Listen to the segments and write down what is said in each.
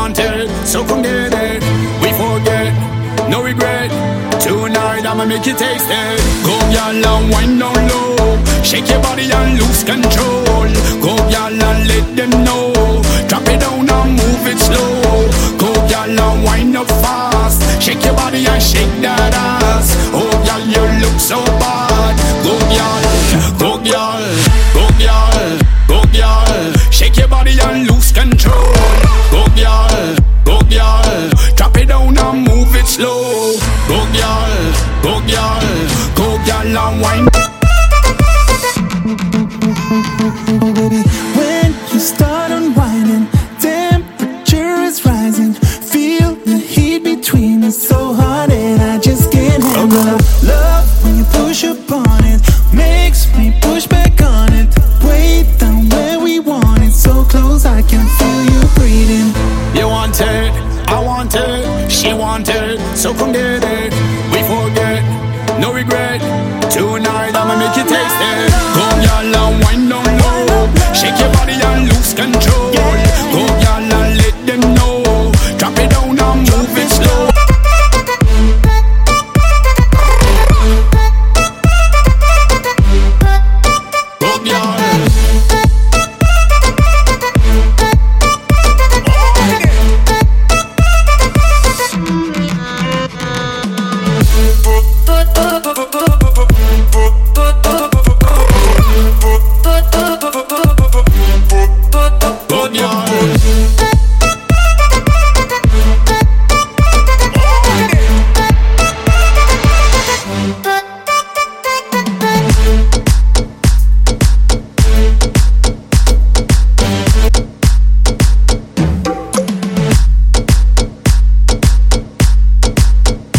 want it, so come get it. We forget, no regret. Tonight I'ma make you taste it. Go y'all and wind down low. Shake your body and lose control. Go y'all and let them know. Drop it down and move it slow. Go y'all and wind up fast. Shake your body and shake that ass. Oh y'all, you look so bad. Go y'all, go y'all, go y'all, go y'all. Shake your body and lose control. Go y'all, go y'all. Drop it down and move it slow. Go y'all, go y'all, go y'all and wine. Oh baby, when you start unwinding, temperature is rising. Feel the heat between us so hard and I just can't handle it. Love when you push upon it, makes me push back on it. Way down where we want it, so close I can feel you breathing. You want it, I want it, she want it, so come get it. We forget, no regret. Tonight I'ma make you taste it. Go y'all and wind down low. Shake your body and lose control. Go y'all and let them know. Drop it down and move it slow. Go y'all.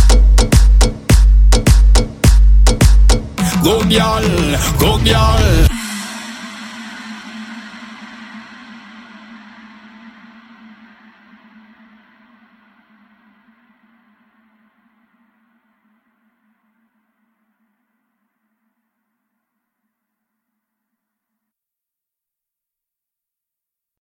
Go girl, go girl.